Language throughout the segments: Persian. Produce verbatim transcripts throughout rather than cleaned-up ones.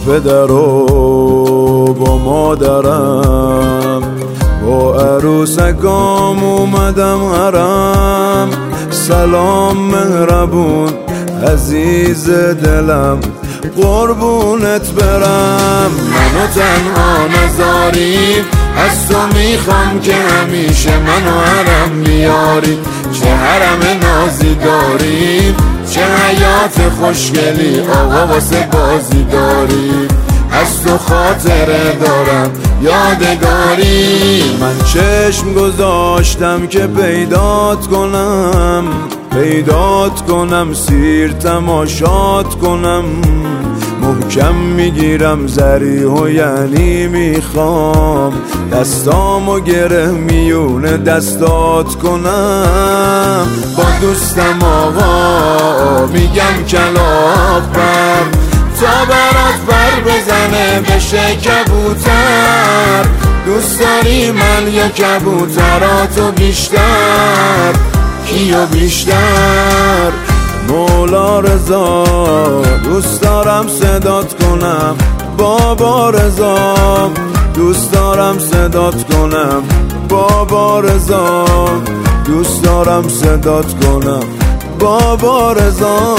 پدر و با مادرم، با عروسکام اومدم حرم. سلام مهربون عزیز دلم، قربونت برم. منو تنها نذاری، از تو میخوام که همیشه منو حرم بیاری. چه حرم نازی داری، چه حیات خوشگلی آقا واسه بازی داری. از تو خاطره دارم یادگاری. من چشم گذاشتم که پیدات کنم، پیدات کنم، سیر تماشات کنم. محکم میگیرم زریح و یعنی میخوام دستامو گره میون دستات کنم. با دوستم آقا میگم کلاغ پر، تا برات پر بزنه بشه کبوتر. دوست داری من یا کبوتراتو بیشتر، کیو بیشتر؟ مولا رضا دوست دارم صدات کنم، بابا رضا دوست دارم صدات کنم، بابا رضا دوست دارم صدات کنم، بابا رضا.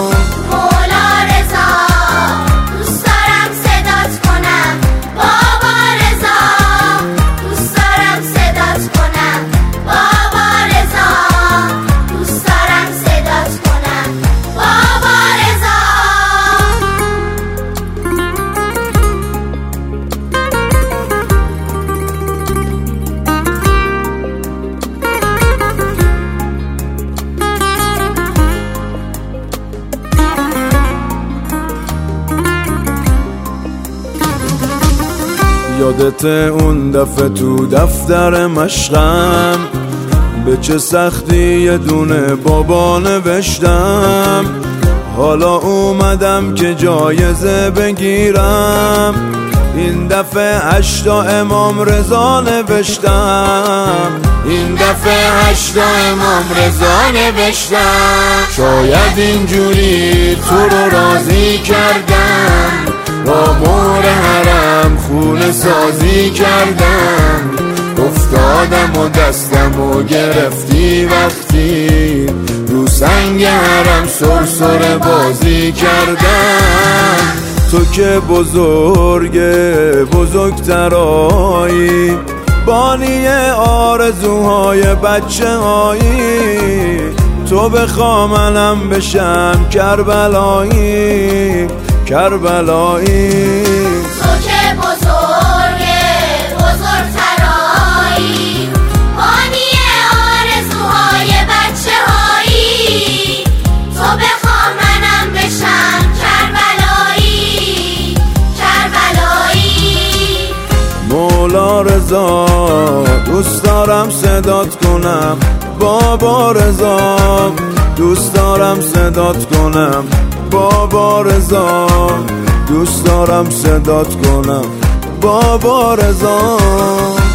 یادت اون دفعه تو دفتر مشقم، به چه سختی یه دونه بابا نوشتم. حالا اومدم که جایزه بگیرم، این دفعه هشتا امام رضا نوشتم، این دفعه هشتا امام رضا نوشتم. شاید اینجوری تو رو راضی کردم، با مهر حرم خونه سازی کردم. افتادم و دستم و گرفتی وقتی رو سنگ حرم سرسره بازی کردم. تو که بزرگ بزرگترایی، بانی آرزوهای بچه هایی. تو بخوا منم بشم کربلایی، کربلایی. تو که بزرگ بزرگترایی، بانی آرزوهای بچه هایی. تو بخوا منم بشم کربلایی، کربلایی. مولا رضا دوست دارم صدات کنم، بابا رضا دوست دارم صدات کنم، بابا رضا دوست دارم صدات کنم، بابا رضا.